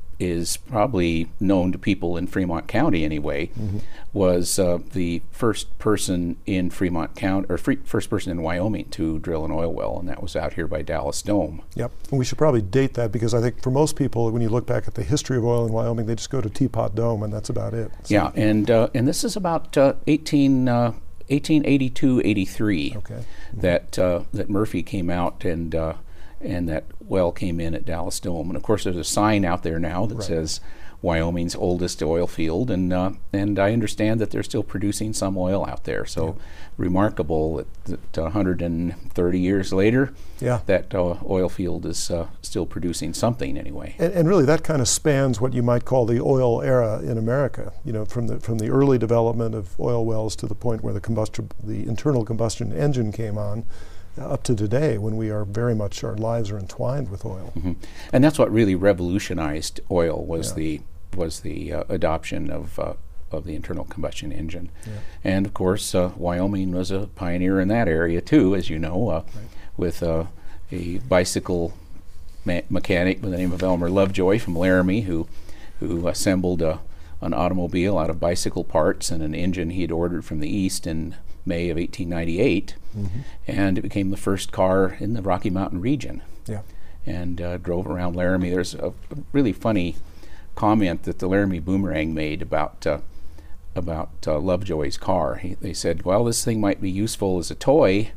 S3: is probably known to people in Fremont County anyway, mm-hmm. was uh, the first person in Fremont County, or free, first person in Wyoming to drill an oil well, and that was out here by Dallas Dome.
S5: Yep, and we should probably date that because I think for most people, when you look back at the history of oil in Wyoming, they just go to Teapot Dome, and that's about it. So.
S3: Yeah, and uh, and this is about uh, eighteen eighty-two, eighty-three
S5: okay. mm-hmm.
S3: that uh, that Murphy came out and. Uh, and that well came in at Dallas Dome. And of course there's a sign out there now that right. says Wyoming's oldest oil field, and uh, and I understand that they're still producing some oil out there. So yeah. remarkable that, that one hundred thirty years later,
S5: yeah.
S3: that uh, oil field is uh, still producing something anyway.
S5: And, and really that kind of spans what you might call the oil era in America, you know, from the from the early development of oil wells to the point where the combustion, the internal combustion engine came on, up to today when we are very much, our lives are entwined with oil.
S3: Mm-hmm. And that's what really revolutionized oil was
S5: yeah.
S3: the was the uh, adoption of uh, of the internal combustion engine.
S5: Yeah.
S3: And of course uh, Wyoming was a pioneer in that area too, as you know, uh,
S5: right.
S3: with uh, a bicycle ma- mechanic by the name of Elmer Lovejoy from Laramie who who assembled a, an automobile out of bicycle parts and an engine he had ordered from the east in May of eighteen ninety-eight, mm-hmm. and it became the first car in the Rocky Mountain region.
S5: Yeah.
S3: And uh, drove around Laramie. There's a really funny comment that the Laramie Boomerang made about uh, about uh, Lovejoy's car. He, they said, well, this thing might be useful as a toy,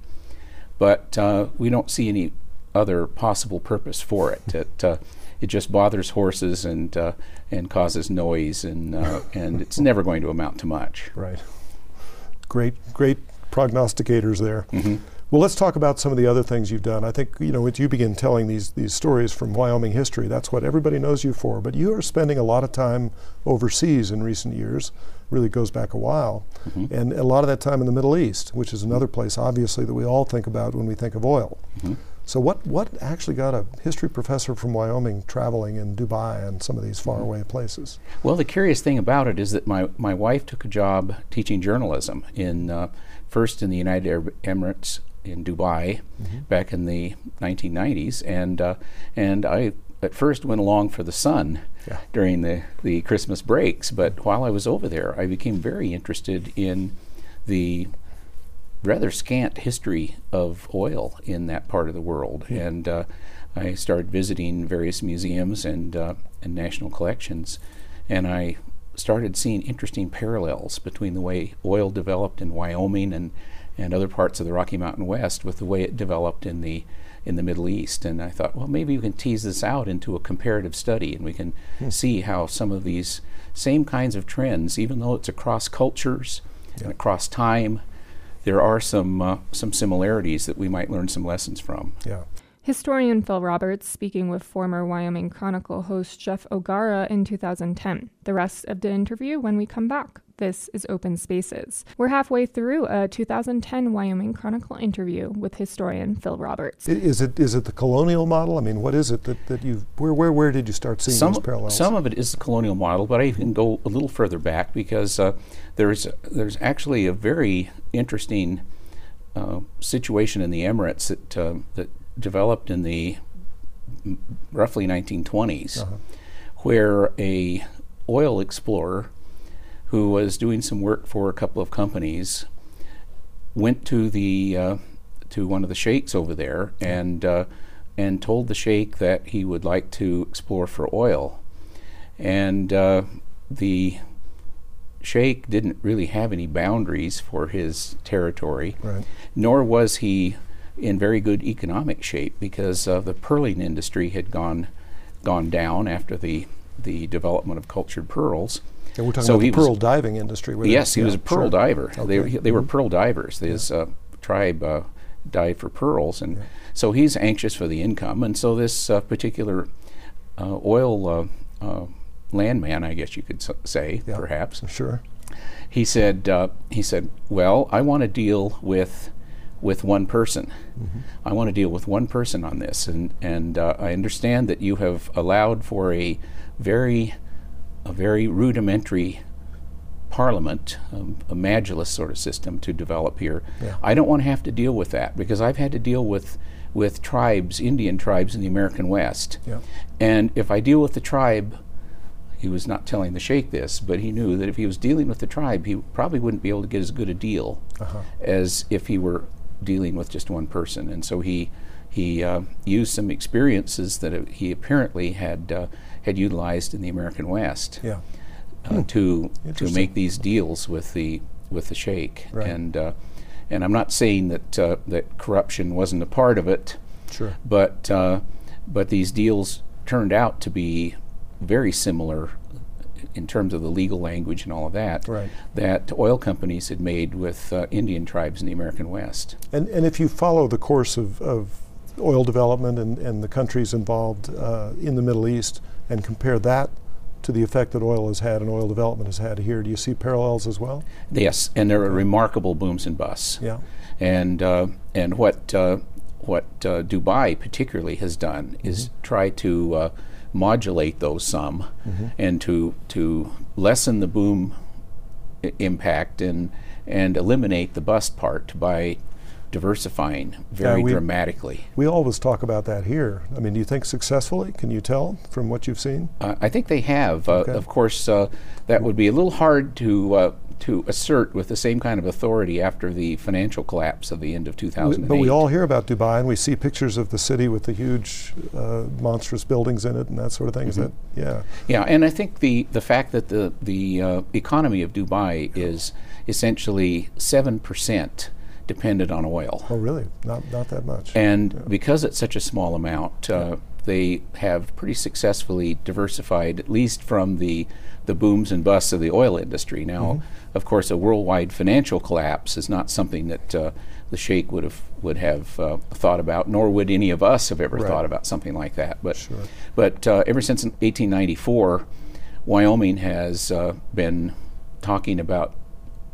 S3: but uh, we don't see any other possible purpose for it. It, uh, it just bothers horses and uh, and causes noise, and uh, and it's never going to amount to much.
S5: Right. Great, great prognosticators there.
S3: Mm-hmm.
S5: Well, let's talk about some of the other things you've done. I think, you know, as you begin telling these these stories from Wyoming history, that's what everybody knows you for. But you are spending a lot of time overseas in recent years. Really goes back a while. Mm-hmm. And a lot of that time in the Middle East, which is another place, obviously, that we all think about when we think of oil. Mm-hmm. So what, what actually got a history professor from Wyoming traveling in Dubai and some of these faraway mm-hmm. places?
S3: Well, the curious thing about it is that my, my wife took a job teaching journalism in uh, first in the United Arab Emirates in Dubai mm-hmm. back in the nineteen nineties, and uh, and I at first went along for the sun yeah. during the, the Christmas breaks, but while I was over there, I became very interested in the rather scant history of oil in that part of the world, mm-hmm. and uh, I started visiting various museums and uh, and national collections, and I started seeing interesting parallels between the way oil developed in Wyoming and and other parts of the Rocky Mountain West with the way it developed in the in the Middle East. And I thought, well, maybe we can tease this out into a comparative study, and we can hmm. see how some of these same kinds of trends, even though it's across cultures yeah. and across time, there are some uh, some similarities that we might learn some lessons from.
S5: Yeah.
S1: Historian Phil Roberts speaking with former Wyoming Chronicle host Jeff O'Gara in two thousand ten. The rest of the interview when we come back. This is Open Spaces. We're halfway through a two thousand ten Wyoming Chronicle interview with historian Phil Roberts.
S5: Is it is it the colonial model? I mean, what is it that, that you where where where did you start seeing
S3: some,
S5: those parallels?
S3: Some of it is the colonial model, but I can go a little further back because uh, there's there's actually a very interesting uh, situation in the Emirates that uh, that developed in the m- roughly nineteen twenties, uh-huh. where a oil explorer who was doing some work for a couple of companies went to the uh, to one of the sheikhs over there and uh, and told the sheikh that he would like to explore for oil, and uh, the sheikh didn't really have any boundaries for his territory,
S5: right.
S3: nor was he in very good economic shape because uh, the pearling industry had gone gone down after the the development of cultured pearls.
S5: And we're talking
S3: so
S5: about the pearl
S3: was,
S5: diving industry.
S3: Yes, he
S5: yeah,
S3: was a pearl
S5: sure.
S3: diver.
S5: Okay.
S3: They, were, they
S5: mm-hmm.
S3: were pearl divers. His
S5: yeah.
S3: uh, tribe uh, dived for pearls, and
S5: yeah.
S3: so he's anxious for the income. And so this uh, particular uh, oil uh, uh, landman, I guess you could s- say,
S5: yeah.
S3: perhaps.
S5: Sure.
S3: He said, uh, he said, well, I want to deal with with one person. Mm-hmm. I want to deal with one person on this, and and uh, I understand that you have allowed for a very a very rudimentary parliament, um, a Majlis sort of system to develop here.
S5: Yeah.
S3: I don't want to have to deal with that because I've had to deal with with tribes, Indian tribes in the American West.
S5: Yeah.
S3: And if I deal with the tribe, he was not telling the sheikh this, but he knew that if he was dealing with the tribe, he probably wouldn't be able to get as good a deal
S5: uh-huh.
S3: as if he were dealing with just one person. And so he he uh, used some experiences that uh, he apparently had uh, had utilized in the American West.
S5: Yeah.
S3: Uh,
S5: Hmm.
S3: to to make these deals with the with the sheikh,
S5: right.
S3: and uh, and I'm not saying that uh, that corruption wasn't a part of it,
S5: sure,
S3: but uh, but these deals turned out to be very similar in terms of the legal language and all of that,
S5: right.
S3: that oil companies had made with uh, Indian tribes in the American West.
S5: And and if you follow the course of, of oil development and, and the countries involved uh, in the Middle East and compare that to the effect that oil has had and oil development has had here, do you see parallels as well?
S3: Yes, and there are remarkable booms and busts.
S5: Yeah.
S3: And uh, and what uh, what uh, Dubai particularly has done mm-hmm. is try to uh, modulate those some mm-hmm. and to to lessen the boom I- impact and and eliminate the bust part by diversifying very
S5: yeah, we,
S3: dramatically.
S5: We always talk about that here. I mean, do you think successfully? Can you tell from what you've seen?
S3: Uh, I think they have. Uh,
S5: okay.
S3: Of course, uh, that would be a little hard to uh, to assert with the same kind of authority after the financial collapse of the end of two thousand eight.
S5: But we all hear about Dubai, and we see pictures of the city with the huge, uh, monstrous buildings in it and that sort of thing. Mm-hmm. Is that, yeah.
S3: Yeah, and I think the, the fact that the, the uh, economy of Dubai is essentially seven percent dependent on oil.
S5: Oh, really? Not not that much.
S3: And
S5: yeah.
S3: because it's such a small amount, uh, yeah. they have pretty successfully diversified, at least from the the booms and busts of the oil industry. Now, mm-hmm. of course, a worldwide financial collapse is not something that uh, the sheikh would have would have uh, thought about, nor would any of us have ever
S5: right.
S3: thought about something like that. But
S5: sure.
S3: but uh, ever since eighteen ninety-four, Wyoming has uh, been talking about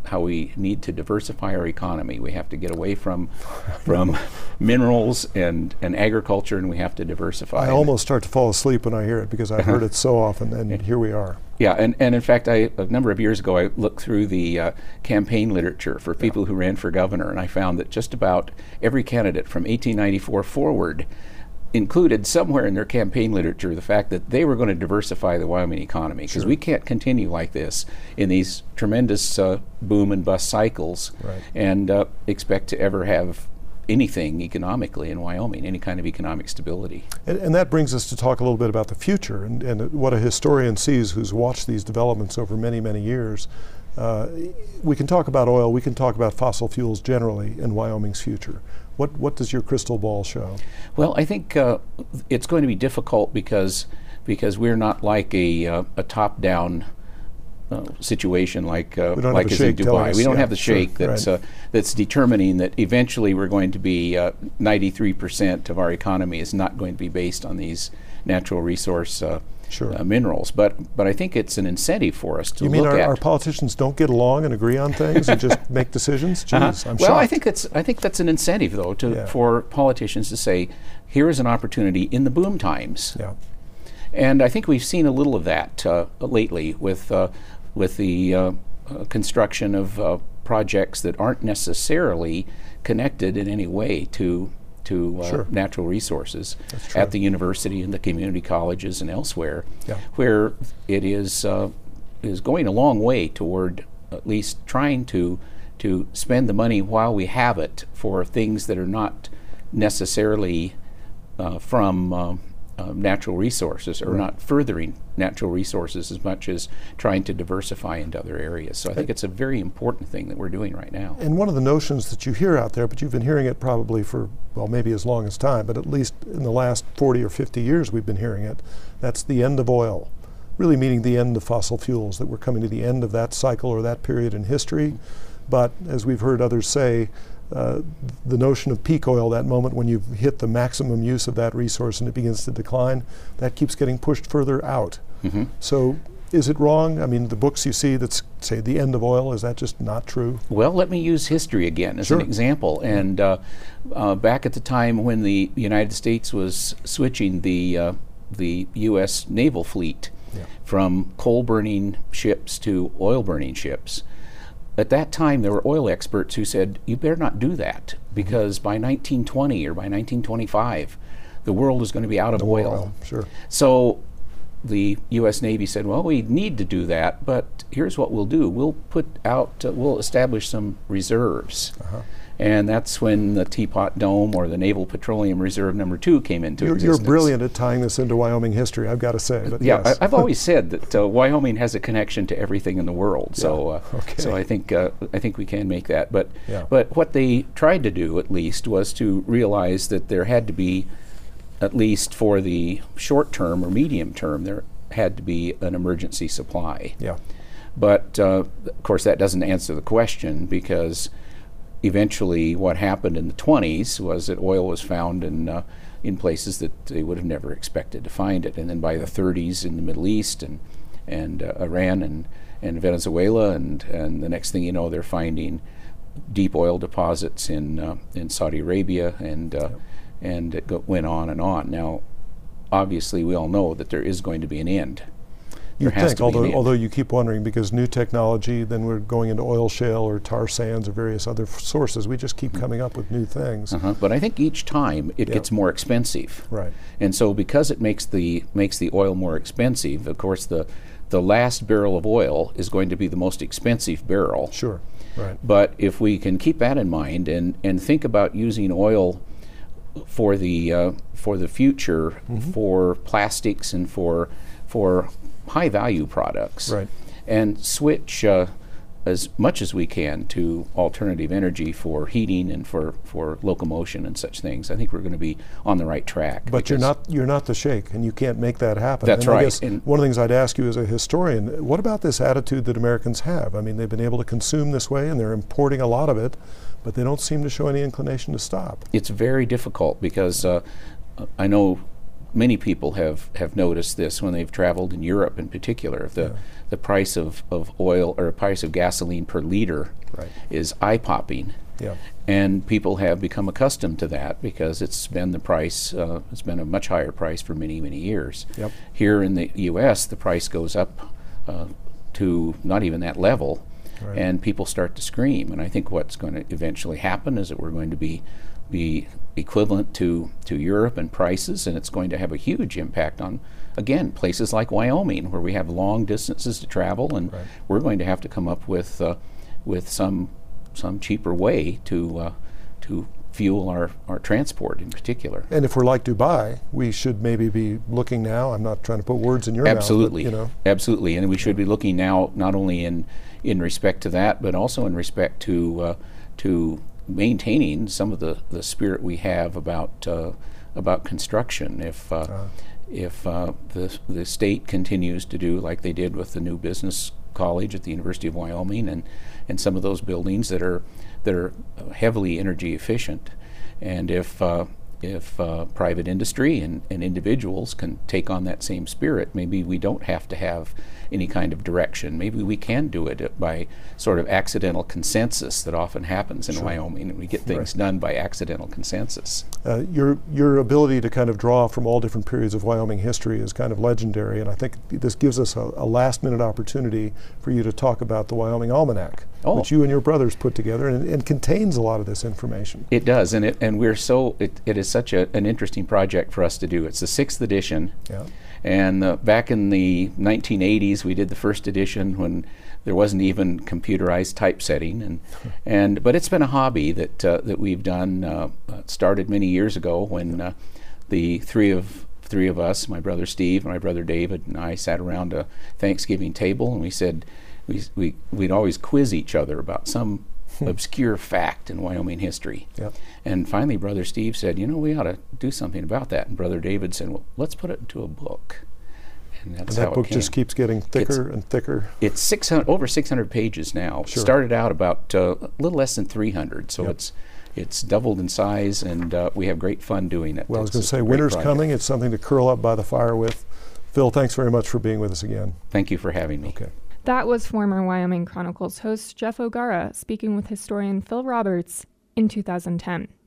S3: how we need to diversify our economy. We have to get away from from minerals and, and agriculture, and we have to diversify.
S5: I almost start to fall asleep when I hear it because I've heard it so often, and here we are.
S3: Yeah, and, and in fact, I, a number of years ago, I looked through the uh, campaign literature for people yeah. who ran for governor, and I found that just about every candidate from eighteen ninety-four forward included somewhere in their campaign literature the fact that they were going to diversify the Wyoming economy, because
S5: sure.
S3: we can't continue like this in these tremendous uh, boom and bust cycles
S5: right.
S3: and uh, expect to ever have anything economically in Wyoming, any kind of economic stability.
S5: And, and that brings us to talk a little bit about the future and, and what a historian sees who's watched these developments over many, many years. Uh, we can talk about oil, we can talk about fossil fuels generally in Wyoming's future. What, what does your crystal ball show?
S3: Well, I think uh, it's going to be difficult because because we're not like a, uh, a top-down uh, situation like uh, like is in Dubai.
S5: Us,
S3: we don't
S5: yeah,
S3: have the sheikh
S5: sure,
S3: that's
S5: right.
S3: uh, that's determining that eventually we're going to be uh, ninety-three percent of our economy is not going to be based on these natural resource uh,
S5: Sure.
S3: Uh, minerals, but but I think it's an incentive for us to
S5: you mean
S3: look
S5: our,
S3: at.
S5: our politicians don't get along and agree on things and just make decisions? Jeez,
S3: uh-huh.
S5: I'm
S3: well,
S5: shocked.
S3: I think that's I think that's an incentive though to
S5: Yeah.
S3: for politicians to say, here is an opportunity in the boom times.
S5: Yeah.
S3: And I think we've seen a little of that uh, lately with uh, with the uh, uh, construction of uh, projects that aren't necessarily connected in any way to. to uh,
S5: Sure.
S3: natural resources
S5: That's true.
S3: at the university and the community colleges and elsewhere,
S5: Yeah.
S3: where it is uh, is going a long way toward at least trying to to spend the money while we have it for things that are not necessarily uh, from uh, uh, natural resources or
S5: Right.
S3: not furthering natural resources as much as trying to diversify into other areas. So I think it's a very important thing that we're doing right now.
S5: And one of the notions that you hear out there, but you've been hearing it probably for, well, maybe as long as time, but at least in the last forty or fifty years we've been hearing it, that's the end of oil, really meaning the end of fossil fuels, that we're coming to the end of that cycle or that period in history. But as we've heard others say, uh, the notion of peak oil, that moment when you've hit the maximum use of that resource and it begins to decline, that keeps getting pushed further out.
S3: Mm-hmm.
S5: So is it wrong? I mean, the books you see that say the end of oil, is that just not true?
S3: Well, let me use history again as
S5: Sure.
S3: an example. And uh, uh, back at the time when the United States was switching the uh, the U S naval fleet
S5: Yeah.
S3: from coal-burning ships to oil-burning ships, at that time there were oil experts who said, you better not do that, because by nineteen twenty or by nineteen twenty-five, the world is going to be out of
S5: No
S3: oil.
S5: oil, sure.
S3: So the U S Navy said, well, we need to do that, but here's what we'll do. We'll put out, uh, we'll establish some reserves.
S5: Uh-huh.
S3: And that's when the Teapot Dome or the Naval Petroleum Reserve number two came into
S5: You're,
S3: existence.
S5: you're brilliant at tying this into Wyoming history, I've got to say. But
S3: Yeah,
S5: yes.
S3: I, I've always said that uh, Wyoming has a connection to everything in the world. So, uh,
S5: okay.
S3: so I think uh, I think we can make that. But
S5: Yeah.
S3: but what they tried to do at least was to realize that there had to be, at least for the short term or medium term, there had to be an emergency supply.
S5: Yeah.
S3: But uh, of course, that doesn't answer the question, because eventually what happened in the twenties was that oil was found in uh, in places that they would have never expected to find it. And then by the thirties in the Middle East and and uh, Iran and, and Venezuela, and, and the next thing you know, they're finding deep oil deposits in uh, in Saudi Arabia, and uh,
S5: Yep.
S3: and it go, went on and on. Now, obviously, we all know that there is going to be an end.
S5: You
S3: There has
S5: think,
S3: to be an
S5: although,
S3: end.
S5: although you keep wondering, because new technology, then we're going into oil shale or tar sands or various other f- sources. We just keep coming up with new things.
S3: Uh-huh. But I think each time it
S5: Yeah.
S3: gets more expensive.
S5: Right.
S3: And so because it makes the makes the oil more expensive, of course the the last barrel of oil is going to be the most expensive barrel.
S5: Sure. Right.
S3: But if we can keep that in mind and, and think about using oil for the uh, for the future,
S5: Mm-hmm.
S3: for plastics and for for high value products,
S5: Right.
S3: and switch uh, as much as we can to alternative energy for heating and for, for locomotion and such things, I think we're going to be on the right track.
S5: But you're
S3: because-
S5: not you're not the sheikh, and you can't make that happen.
S3: That's
S5: and I
S3: right.
S5: guess
S3: And-
S5: one of the things I'd ask you as a historian, what about this attitude that Americans have? I mean, they've been able to consume this way, and they're importing a lot of it, but they don't seem to show any inclination to stop.
S3: It's very difficult because uh, I know many people have, have noticed this when they've traveled in Europe in particular. The,
S5: Yeah.
S3: the price of, of oil or price of gasoline per liter
S5: Right.
S3: is eye-popping.
S5: Yeah.
S3: And people have become accustomed to that because it's been the price, uh, it's been a much higher price for many, many years.
S5: Yep.
S3: Here in the U S, the price goes up uh, to not even that level,
S5: Right.
S3: and people start to scream. And I think what's going to eventually happen is that we're going to be be equivalent to, to Europe in prices, and it's going to have a huge impact on, again, places like Wyoming, where we have long distances to travel, and
S5: Right.
S3: we're going to have to come up with uh, with some some cheaper way to uh, to fuel our, our transport in particular.
S5: And if we're like Dubai, we should maybe be looking now. I'm not trying to put words in your
S3: Absolutely,
S5: mouth, but, you know.
S3: absolutely, and we should be looking now not only in in respect to that, but also in respect to uh, to maintaining some of the, the spirit we have about uh, about construction. If uh,
S5: Uh.
S3: if uh, the the state continues to do like they did with the new business college at the University of Wyoming, and and some of those buildings that are that are heavily energy efficient, and if uh, if uh, private industry and, and individuals can take on that same spirit, maybe we don't have to have any kind of direction. Maybe we can do it by sort of accidental consensus that often happens in
S5: Sure.
S3: Wyoming, and we get things done by accidental consensus.
S5: Uh, your your ability to kind of draw from all different periods of Wyoming history is kind of legendary, and I think this gives us a, a last minute opportunity for you to talk about the Wyoming Almanac,
S3: Oh.
S5: which you and your brothers put together, and, and contains a lot of this information.
S3: It does, and it and we're so it, it is such a, an interesting project for us to do. It's the sixth edition.
S5: Yeah.
S3: And uh, back in the nineteen eighties, we did the first edition when there wasn't even computerized typesetting, and and but it's been a hobby that uh, that we've done. Uh, uh, started many years ago when uh, the three of three of us, my brother Steve, my brother David, and I, sat around a Thanksgiving table, and we said we we we'd always quiz each other about some obscure fact in Wyoming history.
S5: Yep.
S3: And finally, Brother Steve said, you know, we ought to do something about that. And Brother David said, well, let's put it into a book. And that's
S5: And
S3: how
S5: that book
S3: it came.
S5: just keeps getting thicker and thicker.
S3: It's six hundred, over six hundred pages now.
S5: Sure.
S3: Started out about uh, a little less than three hundred, so
S5: Yep.
S3: it's it's doubled in size, and uh, we have great fun doing it.
S5: Well, I was
S3: It's
S5: going to
S3: a
S5: say,
S3: great
S5: winter's
S3: project.
S5: coming. It's something to curl up by the fire with. Phil, thanks very much for being with us again.
S3: Thank you for having me.
S5: Okay.
S1: That was former Wyoming Chronicles host Jeff O'Gara speaking with historian Phil Roberts in two thousand ten.